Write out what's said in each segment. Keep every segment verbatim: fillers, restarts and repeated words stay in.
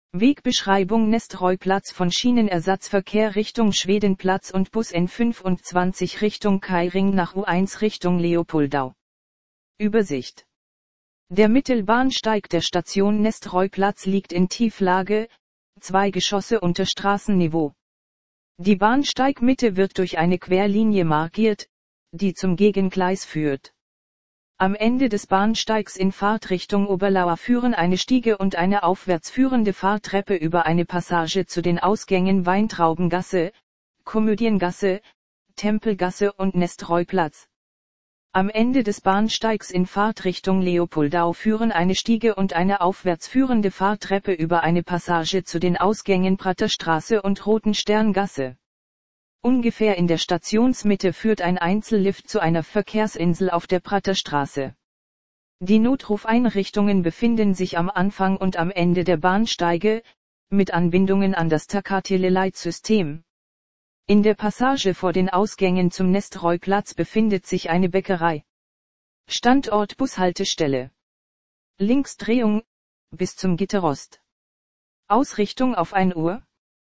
Wegbeschreibung Nestroy-Platz von Schienenersatzverkehr Richtung Schwedenplatz und Bus N fünfundzwanzig Richtung Kairing nach U eins Richtung Leopoldau. Übersicht. Der Mittelbahnsteig der Station Nestroy-Platz liegt in Tieflage, zwei Geschosse unter Straßenniveau. Die Bahnsteigmitte wird durch eine Querlinie markiert, die zum Gegengleis führt. Am Ende des Bahnsteigs in Fahrtrichtung Oberlauer führen eine Stiege und eine aufwärts führende Fahrtreppe über eine Passage zu den Ausgängen Weintraubengasse, Komödiengasse, Tempelgasse und Nestroy-Platz. Am Ende des Bahnsteigs in Fahrtrichtung Leopoldau führen eine Stiege und eine aufwärts führende Fahrtreppe über eine Passage zu den Ausgängen Praterstraße und Rotensterngasse. Ungefähr in der Stationsmitte führt ein Einzellift zu einer Verkehrsinsel auf der Praterstraße. Die Notrufeinrichtungen befinden sich am Anfang und am Ende der Bahnsteige, mit Anbindungen an das Tacatele-Leitsystem. In der Passage vor den Ausgängen zum Nestroy-Platz befindet sich eine Bäckerei. Standort Bushaltestelle. Linksdrehung, bis zum Gitterost. Ausrichtung auf ein Uhr.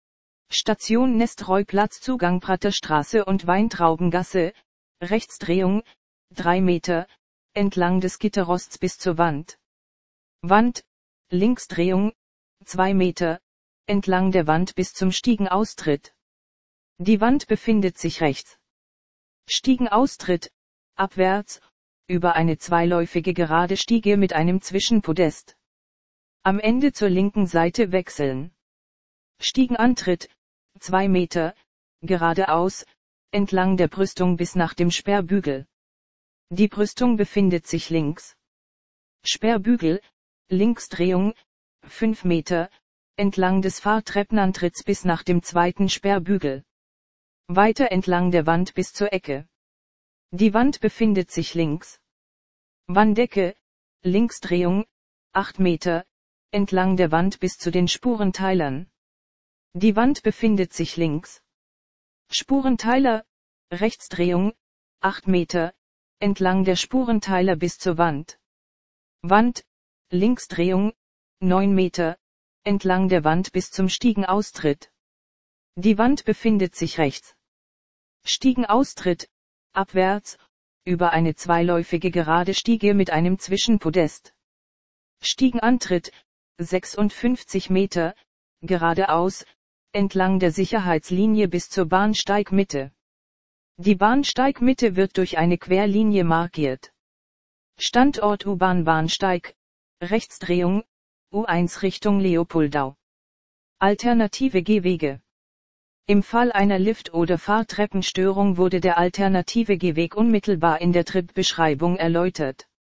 Station Nestroy-Platz Zugang Praterstraße und Weintraubengasse, Rechtsdrehung, drei Meter, entlang des Gitterosts bis zur Wand. Wand, Linksdrehung, zwei Meter, entlang der Wand bis zum Stiegenaustritt. Die Wand befindet sich rechts. Stiegenaustritt, abwärts, über eine zweiläufige gerade Stiege mit einem Zwischenpodest. Am Ende zur linken Seite wechseln. Stiegenantritt, zwei Meter, geradeaus, entlang der Brüstung bis nach dem Sperrbügel. Die Brüstung befindet sich links. Sperrbügel, Linksdrehung, fünf Meter, entlang des Fahrtreppenantritts bis nach dem zweiten Sperrbügel. Weiter entlang der Wand bis zur Ecke. Die Wand befindet sich links. Wanddecke, Linksdrehung, acht Meter, entlang der Wand bis zu den Spurenteilern. Die Wand befindet sich links. Spurenteiler, Rechtsdrehung, acht Meter, entlang der Spurenteiler bis zur Wand. Wand, Linksdrehung, neun Meter, entlang der Wand bis zum Stiegenaustritt. Die Wand befindet sich rechts. Stiegenaustritt, abwärts, über eine zweiläufige gerade Stiege mit einem Zwischenpodest. Stiegenantritt, sechsundfünfzig Meter, geradeaus, entlang der Sicherheitslinie bis zur Bahnsteigmitte. Die Bahnsteigmitte wird durch eine Querlinie markiert. Standort U-Bahn-Bahnsteig, Rechtsdrehung, U eins Richtung Leopoldau. Alternative Gehwege. Im Fall einer Lift- oder Fahrtreppenstörung wurde der alternative Gehweg unmittelbar in der Tripbeschreibung erläutert.